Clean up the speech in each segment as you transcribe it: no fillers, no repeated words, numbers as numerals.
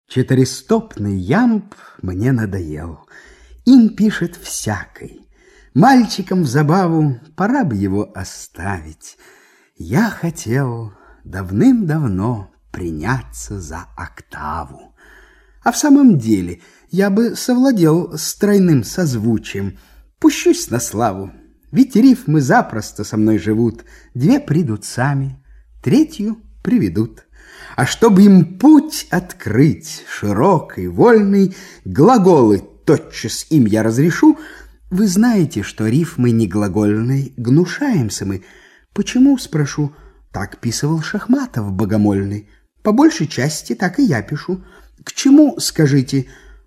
Четыристопный ямб мне надоел. Им пишет всякой. Мальчикам в забаву пора бы его оставить. Я хотел давным-давно приняться за октаву. А в самом деле я бы совладел с тройным созвучием. Пущусь на славу, ведь рифмы запросто со мной живут. Две придут сами, третью приведут. А чтобы им путь открыть, широкий, вольный, глаголы тотчас им я разрешу. Вы знаете, что рифмы неглагольной гнушаемся мы. Почему, спрошу? Так писывал Шахматов богомольный. По большей части так и я пишу. К чему, скажите?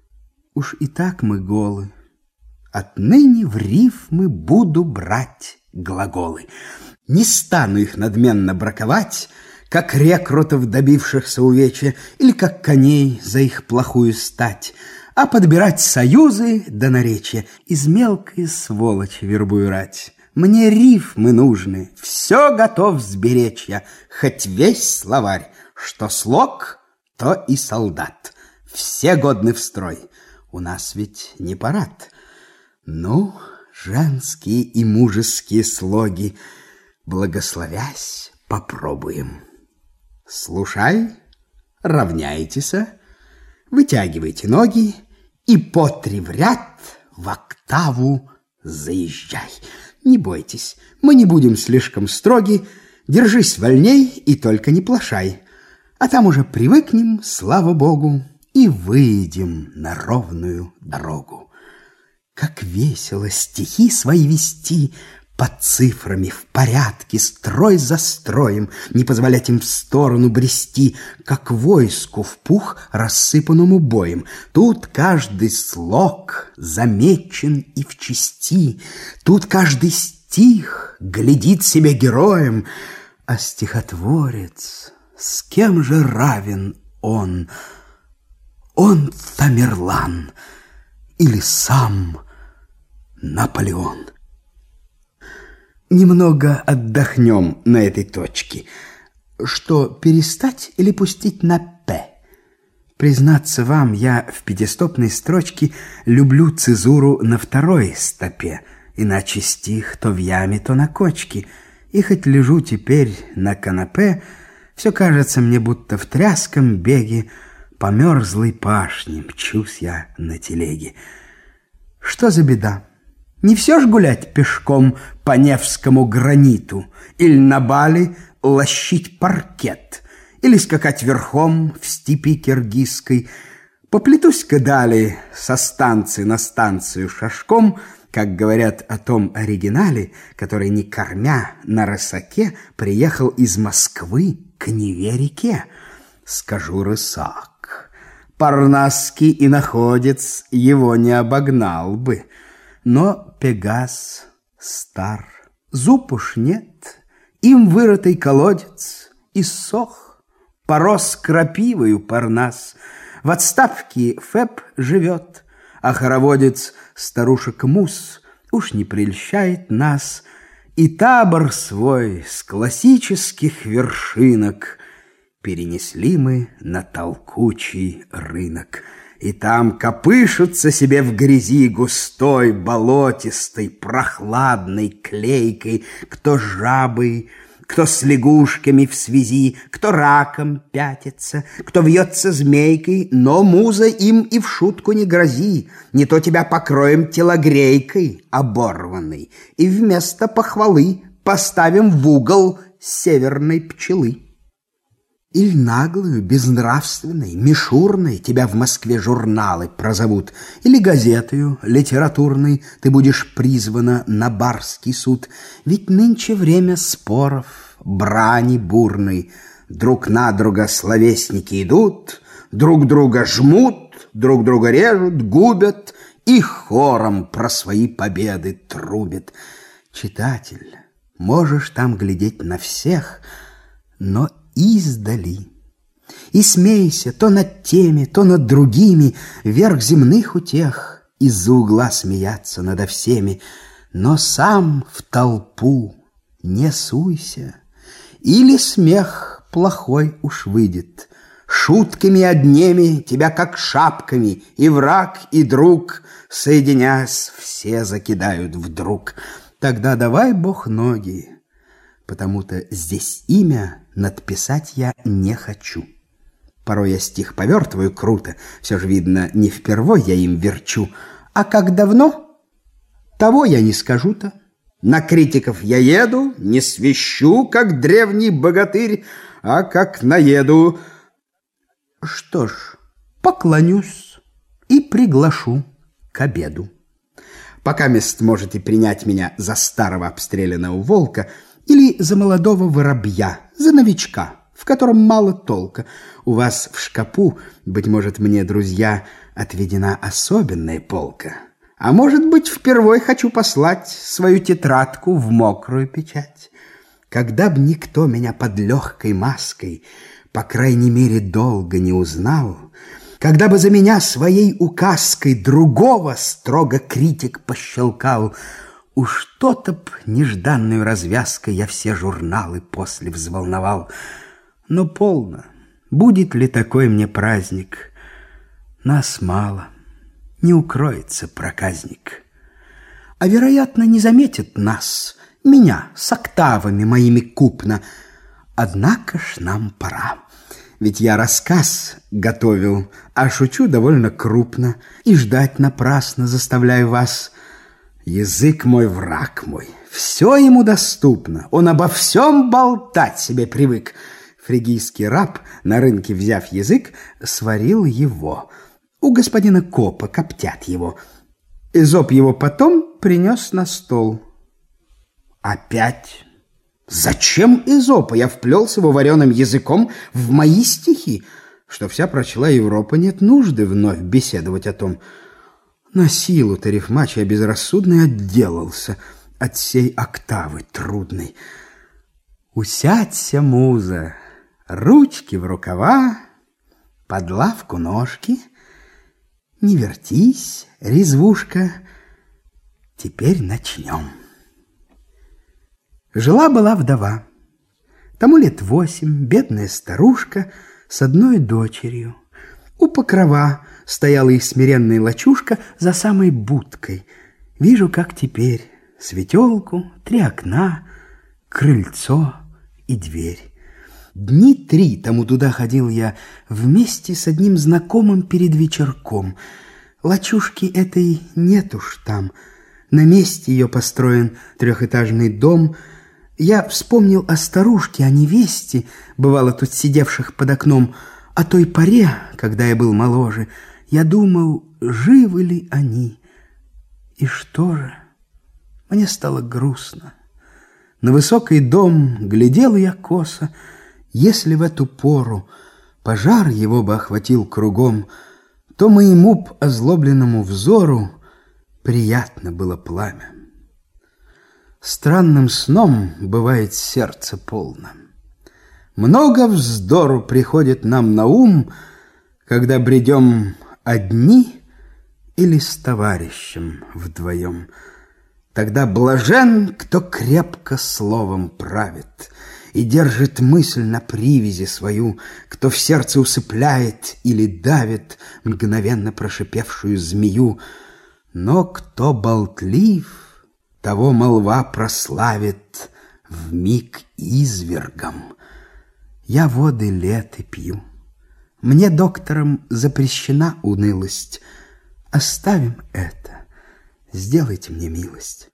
Уж и так мы голы. Отныне в рифмы буду брать глаголы. Не стану их надменно браковать, как рекрутов, добившихся увечья, или как коней за их плохую стать, а подбирать союзы до наречия, из мелкой сволочи вербую рать. Мне рифмы нужны, все готов сберечь я, хоть весь словарь, что слог, то и солдат. Все годны в строй, у нас ведь не парад. Ну, женские и мужеские слоги, благословясь, попробуем. Слушай, равняйтесь, вытягивайте ноги и по три в ряд в октаву заезжай. Не бойтесь, мы не будем слишком строги, держись вольней и только не плашай. А там уже привыкнем, слава богу, и выйдем на ровную дорогу. Как весело стихи свои вести под цифрами в порядке, строй за строем, не позволять им в сторону брести, как войску в пух, рассыпанному боем. Тут каждый слог замечен и в части, тут каждый стих глядит себя героем, а стихотворец, с кем же равен он? Он Тамерлан или сам Наполеон? Немного отдохнем на этой точке. Что, перестать или пустить на «п»? Признаться вам, я в пятистопной строчке люблю цезуру на второй стопе, иначе стих то в яме, то на кочке. И хоть лежу теперь на канапе, все кажется мне, будто в тряском беге по мерзлой пашне мчусь я на телеге. Что за беда? Не все ж гулять пешком по Невскому граниту, или на Бали лощить паркет, или скакать верхом в степи киргизской. Поплетусь-ка далее со станции на станцию шашком, как говорят о том оригинале, который, не кормя на рысаке, приехал из Москвы к Неве-реке. Скажу рысак, парнасский иноходец его не обогнал бы. Но Пегас стар, зуб уж нет, им вырытый колодец иссох, порос крапивою Парнас. В отставке Феб живет, а хороводец старушек Мус уж не прельщает нас. И табор свой с классических вершинок перенесли мы на толкучий рынок. И там копышутся себе в грязи густой, болотистой, прохладной, клейкой, кто жабой, кто с лягушками в связи, кто раком пятится, кто вьется змейкой, но, муза, им и в шутку не грози, не то тебя покроем телогрейкой оборванной и вместо похвалы поставим в угол северной пчелы. Или наглую, безнравственной, мишурной тебя в Москве журналы прозовут, или газетою литературной ты будешь призвана на барский суд. Ведь нынче время споров, брани бурной, друг на друга словесники идут, друг друга жмут, друг друга режут, губят и хором про свои победы трубят. Читатель, можешь там глядеть на всех, но издали. И смейся то над теми, то над другими, верх земных утех, из-за угла смеяться надо всеми, но сам в толпу не суйся, или смех плохой уж выйдет, Шутками одними тебя как шапками и враг, и друг, соединясь, все закидают вдруг. Тогда давай, Бог, ноги, потому-то здесь имя надписать я не хочу. Порой я стих повертываю круто, все же, видно, не впервой я им верчу. А как давно, того я не скажу-то. На критиков я еду, не свищу, как древний богатырь, а как наеду. Что ж, поклонюсь и приглашу к обеду. Пока мест можете принять меня за старого обстрелянного волка или за молодого воробья, за новичка, в котором мало толка. У вас в шкапу, быть может, мне, друзья, отведена особенная полка. А может быть, впервой хочу послать свою тетрадку в мокрую печать. Когда б никто меня под легкой маской, по крайней мере, долго не узнал, когда бы за меня своей указкой другого строго критик пощелкал, уж то-то б нежданную развязкой я все журналы после взволновал. Но полно, будет ли такой мне праздник? Нас мало, не укроется проказник. А, вероятно, не заметит нас, меня с октавами моими купно. Однако ж нам пора. Ведь я рассказ готовил, а шучу довольно крупно, и ждать напрасно заставляю вас. Язык мой, враг мой, все ему доступно, он обо всем болтать себе привык. Фригийский раб, на рынке взяв язык, сварил его. У господина Копа коптят его. Эзоп его потом принес на стол. Опять? Зачем Эзопа? Я вплелся его вареным языком в мои стихи, что вся прочла Европа, нет нужды вновь беседовать о том. На силу-то рифмач я безрассудно отделался от сей октавы трудной. Усядься, муза, ручки в рукава, под лавку ножки, не вертись, резвушка, теперь начнем. Жила-была вдова, тому лет 8, бедная старушка с одной дочерью. У покрова стояла их смиренная лачушка за самой будкой. Вижу, как теперь, светелку, 3 окна, крыльцо и дверь. Дни 3 тому туда ходил я вместе с одним знакомым перед вечерком. Лачушки этой нет уж там. На месте ее построен 3-этажный дом. Я вспомнил о старушке, о невесте, бывало тут сидевших под окном, о той поре, когда я был моложе. Я думал, живы ли они. И что же? Мне стало грустно. На высокий дом глядел я косо. Если в эту пору пожар его бы охватил кругом, то моему б озлобленному взору приятно было пламя. Странным сном бывает сердце полно. Много вздору приходит нам на ум, когда бредем одни или с товарищем вдвоем. Тогда блажен, кто крепко словом правит и держит мысль на привязи свою, кто в сердце усыпляет или давит мгновенно прошипевшую змею. Но кто болтлив, того молва прославит вмиг извергом. Я воды лета пью. Мне доктором запрещена унылость. Оставим это. Сделайте мне милость.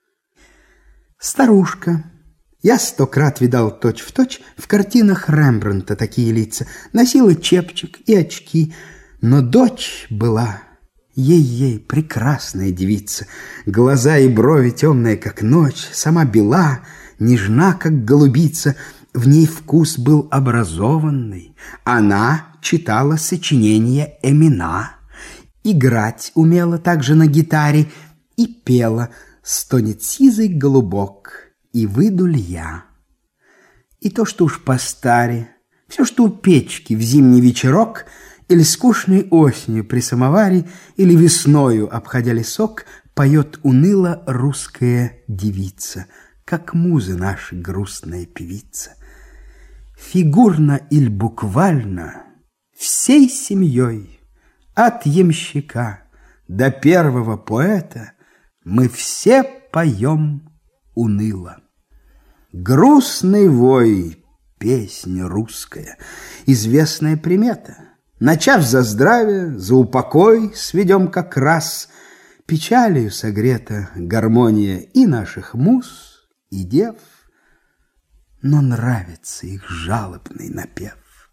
Старушка. Я 100 крат видал точь-в-точь в картинах Рембрандта такие лица. Носила чепчик и очки. Но дочь была... Ей-ей, прекрасная девица, глаза и брови темные, как ночь, сама бела, нежна, как голубица, в ней вкус был образованный. Она читала сочинения Эмина, играть умела также на гитаре и пела «Стонет сизый голубок, и выйду ли я». И то, что уж постаре, все, что у печки в зимний вечерок, или скучной осенью при самоваре, или весною, обходя лесок, поет уныло русская девица, как муза наша грустная певица. Фигурно или буквально, всей семьей, от ямщика до первого поэта, мы все поем уныло. Грустный вой, песня русская, известная примета. Начав за здравие, за упокой сведем как раз. Печалью согрета гармония и наших муз, и дев, но нравится их жалобный напев.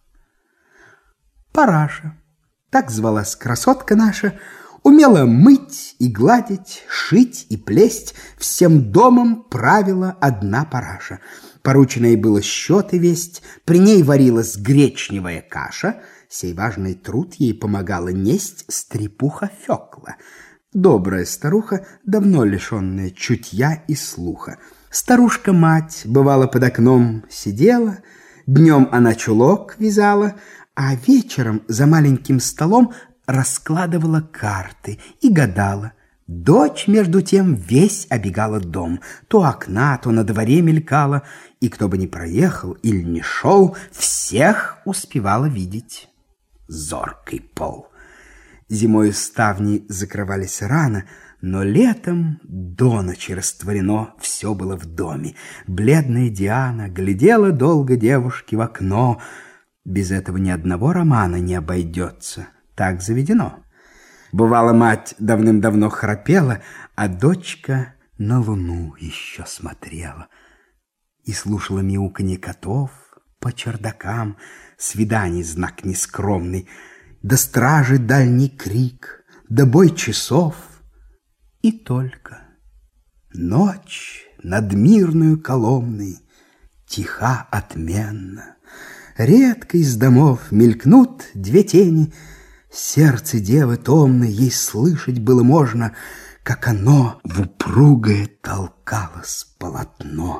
Параша, так звалась красотка наша, умела мыть и гладить, шить и плесть, всем домом правила одна Параша. Поручено ей было счеты весть, при ней варилась гречневая каша, сей важный труд ей помогала несть стрепуха Фёкла, добрая старуха, давно лишенная чутья и слуха. Старушка-мать, бывало, под окном сидела, днем она чулок вязала, а вечером за маленьким столом раскладывала карты и гадала. Дочь, между тем, весь обегала дом, то окна, то на дворе мелькала, и кто бы ни проехал или не шел, всех успевала видеть. Зоркий пол. Зимою ставни закрывались рано, но летом до ночи растворено все было в доме. Бледная Диана глядела долго девушке в окно. Без этого ни одного романа не обойдется, так заведено. Бывало, мать давным-давно храпела, а дочка на луну еще смотрела и слушала мяуканье котов по чердакам, свиданий знак нескромный, да стражи дальний крик, да бой часов, и только ночь над мирную Коломной тиха отменно. Редко из домов мелькнут две тени, сердце девы томной ей слышать было можно, как оно в упругое толкалось полотно.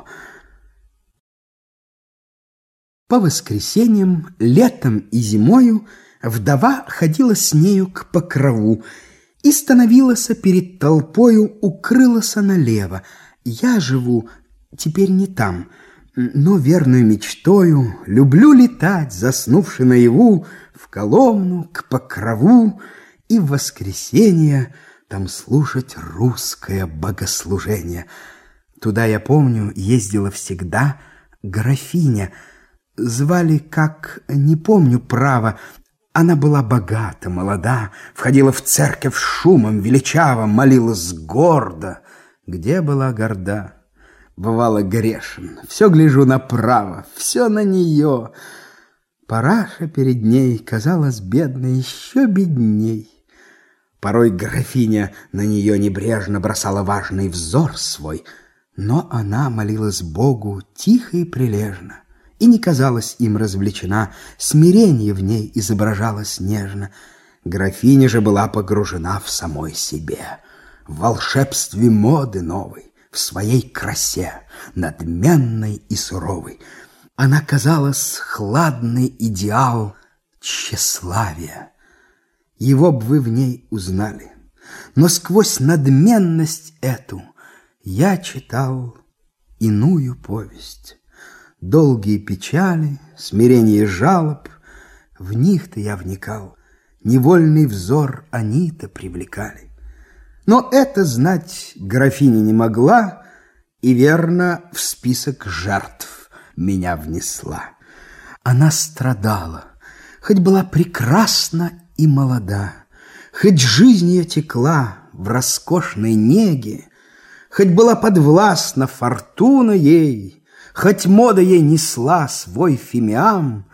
По воскресеньям, летом и зимою вдова ходила с нею к покрову и становилась перед толпою, укрылась налево. Я живу теперь не там, но верную мечтою люблю летать, заснувши наяву, в Коломну, к покрову, и в воскресенье там слушать русское богослужение. Туда, я помню, ездила всегда графиня. Звали, как, не помню право. Она была богата, молода, входила в церковь шумом величаво, молилась гордо. Где была горда? Бывало грешен, все гляжу направо, все на нее. Параша перед ней казалась бедной еще бедней. Порой графиня на нее небрежно бросала важный взор свой, но она молилась Богу тихо и прилежно, и не казалась им развлечена, смирение в ней изображалось нежно. Графиня же была погружена в самой себе, в волшебстве моды новой, в своей красе, надменной и суровой. Она казалась хладный идеал тщеславия. Его б вы в ней узнали. Но сквозь надменность эту я читал иную повесть. Долгие печали, смирение жалоб, в них-то я вникал. Невольный взор они-то привлекали. Но это знать графиня не могла, и верно в список жертв меня внесла. Она страдала, хоть была прекрасна и молода, хоть жизнь ее текла в роскошной неге, хоть была подвластна фортуна ей, хоть мода ей несла свой фимиам,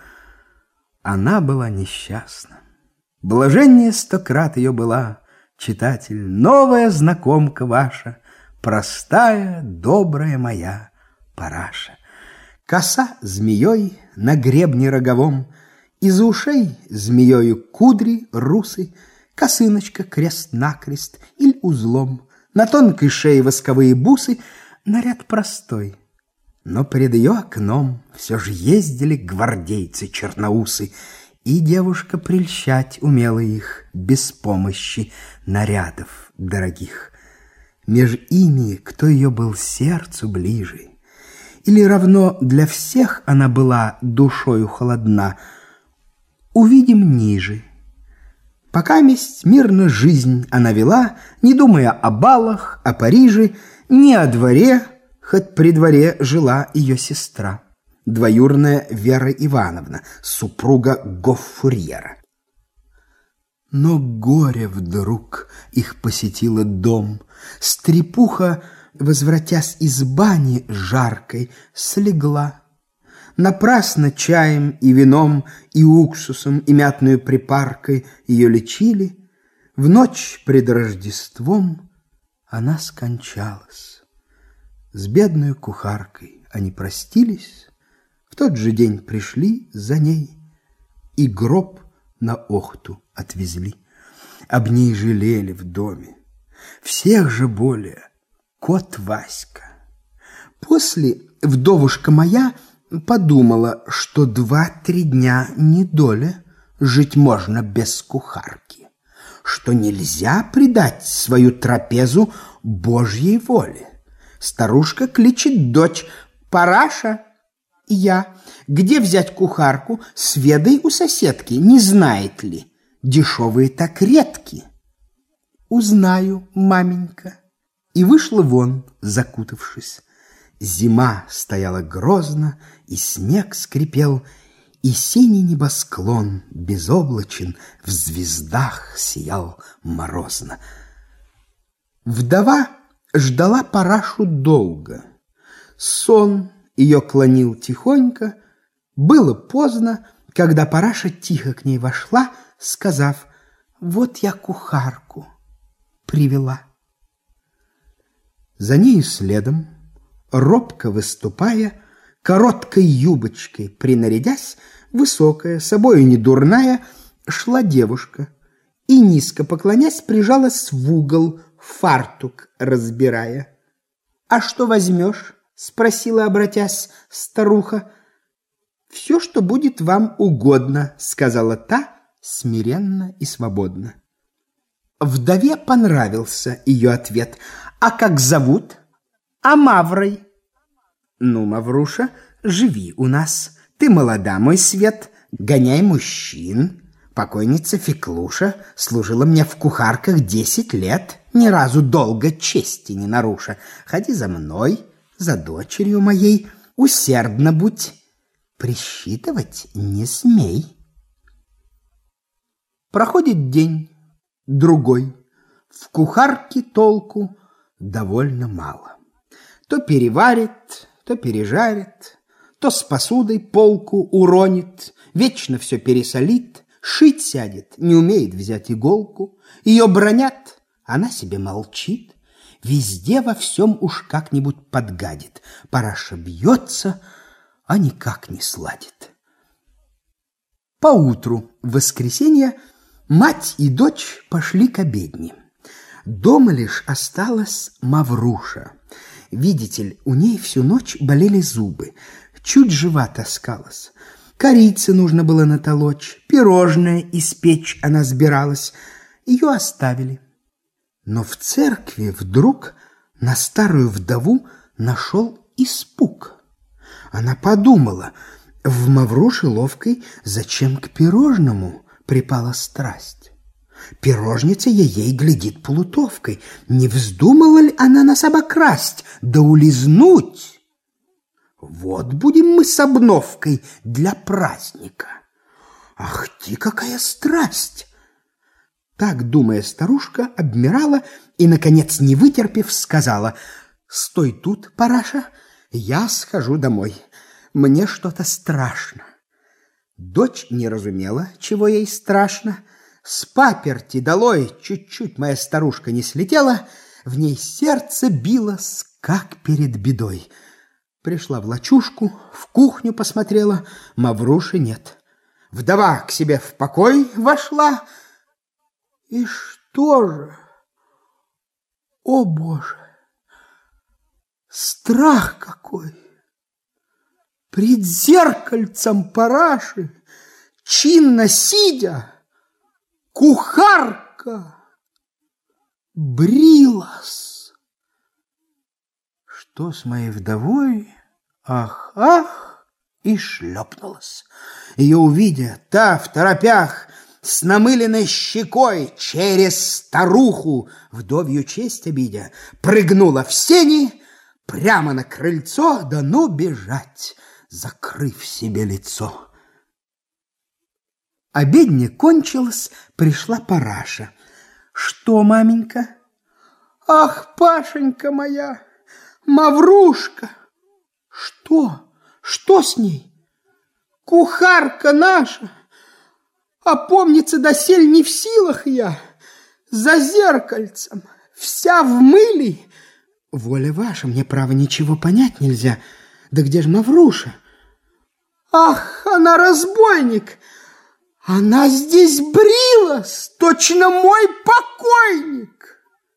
она была несчастна. Блаженнее 100 крат ее была, читатель, новая знакомка ваша, простая, добрая моя Параша. Коса змеей на гребне роговом, из ушей змеёю кудри русы, косыночка крест-накрест или узлом, на тонкой шее восковые бусы, наряд простой. Но перед ее окном все же ездили гвардейцы-черноусы, и девушка прельщать умела их без помощи нарядов дорогих. Меж ими кто ее был сердцу ближе, или равно для всех она была душою холодна, увидим ниже. Покаместь мирно жизнь она вела, не думая о балах, о Париже, ни о дворе, хоть при дворе жила ее сестра, двоюродная Вера Ивановна, супруга гоффурьера. Но горе вдруг их посетило дом. Стрепуха, возвратясь из бани жаркой, слегла. Напрасно чаем и вином, и уксусом, и мятную припаркой ее лечили. В ночь пред Рождеством она скончалась. С бедной кухаркой они простились, в тот же день пришли за ней и гроб на Охту отвезли. Об ней жалели в доме, всех же более кот Васька. После вдовушка моя подумала, что 2-3 дня недоля жить можно без кухарки, что нельзя предать свою трапезу Божьей воле. Старушка кличет дочь: «Параша, я, где взять кухарку? Сведай у соседки, не знает ли? Дешевые так редки». «Узнаю, маменька». И вышла вон, закутавшись. Зима стояла грозно, и снег скрипел, и синий небосклон безоблачен в звездах сиял морозно. Вдова ждала Парашу долго. Сон ее клонил тихонько. Было поздно, когда Параша тихо к ней вошла, сказав: «Вот я кухарку привела». За нею следом, робко выступая, короткой юбочкой принарядясь, высокая, собою не дурная, шла девушка и, низко поклонясь, прижалась в угол, фартук разбирая. «А что возьмешь?» — спросила, обратясь, старуха. «Все, что будет вам угодно», — сказала та смиренно и свободно. Вдове понравился ее ответ. «А как зовут?» «А Маврой». «Ну, Мавруша, живи у нас. Ты молода, мой свет, гоняй мужчин. Покойница Феклуша служила мне в кухарках 10 лет, ни разу долго чести не наруша. Ходи за мной, за дочерью моей, усердно будь, присчитывать не смей». Проходит день, другой. В кухарке толку довольно мало. То переварит, то пережарит, то с посудой полку уронит, вечно все пересолит, шить сядет, не умеет взять иголку. Ее бранят, она себе молчит, везде во всем уж как-нибудь подгадит. Параша бьется, а никак не сладит. Поутру, в воскресенье, мать и дочь пошли к обедне. Дома лишь осталась Мавруша. Видите ли, у ней всю ночь болели зубы, чуть жива таскалась. Корицы нужно было натолочь, пирожное испечь она сбиралась. Ее оставили. Но в церкви вдруг на старую вдову нашел испуг. Она подумала, в Мавруше ловкой зачем к пирожному припала страсть. Пирожница ей глядит плутовкой. Не вздумала ли она нас обокрасть, да улизнуть? Вот будем мы с обновкой для праздника. Ах ты, какая страсть! Так, думая, старушка обмирала и, наконец, не вытерпев, сказала: «Стой тут, Параша, я схожу домой. Мне что-то страшно». Дочь не разумела, чего ей страшно. С паперти долой чуть-чуть моя старушка не слетела, в ней сердце билось, как перед бедой. Пришла в лачушку, в кухню посмотрела, Мавруши нет. Вдова к себе в покой вошла. И что же? О, Боже! Страх какой! Пред зеркальцем Параши, чинно сидя, кухарка брилась. Что с моей вдовой? Ах, ах, и шлепнулась. Ее увидя, та в торопях, с намыленной щекой, через старуху, вдовью честь обидя, прыгнула в сени прямо на крыльцо, да ну бежать, закрыв себе лицо. Обедня кончилась, пришла Параша. «Что, маменька?» «Ах, Пашенька моя, Маврушка!» «Что? Что с ней?» «Кухарка наша! Опомниться досель не в силах я, за зеркальцем, вся в мыле». «Воля ваша, мне, право, ничего понять нельзя. Да где ж Мавруша?» «Ах, она разбойник! Она здесь брилась, точно мой покойник!»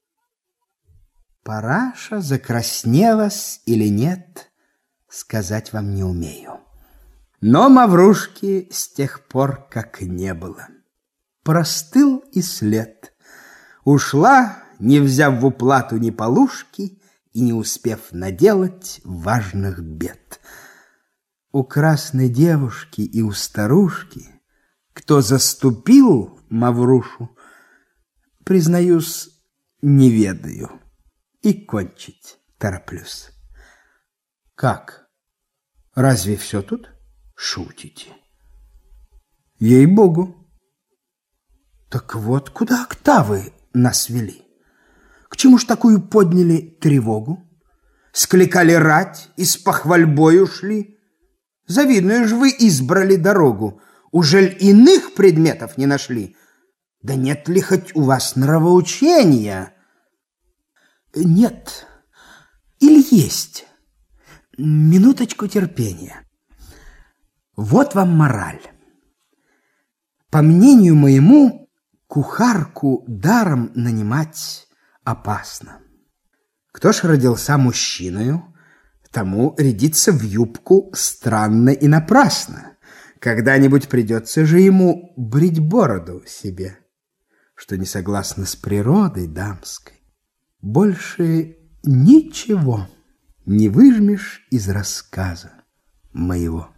Параша закраснелась или нет, сказать вам не умею. Но Маврушки с тех пор как не было. Простыл и след. Ушла, не взяв в уплату ни полушки и не успев наделать важных бед. У красной девушки и у старушки, кто заступил Маврушу, признаюсь, не ведаю и кончить тороплюсь. Как? Разве все тут? Шутите? Ей-богу. Так вот, куда октавы нас вели? К чему ж такую подняли тревогу? Скликали рать и с похвальбой ушли? Завидную ж вы избрали дорогу. Ужель иных предметов не нашли? Да нет ли хоть у вас нравоучения? Нет. Или есть? Минуточку терпения. Вот вам мораль. По мнению моему, кухарку даром нанимать опасно. Кто ж родился мужчиною, тому рядиться в юбку странно и напрасно. Когда-нибудь придется же ему брить бороду себе, что не согласно с природой дамской. Больше ничего не выжмешь из рассказа моего.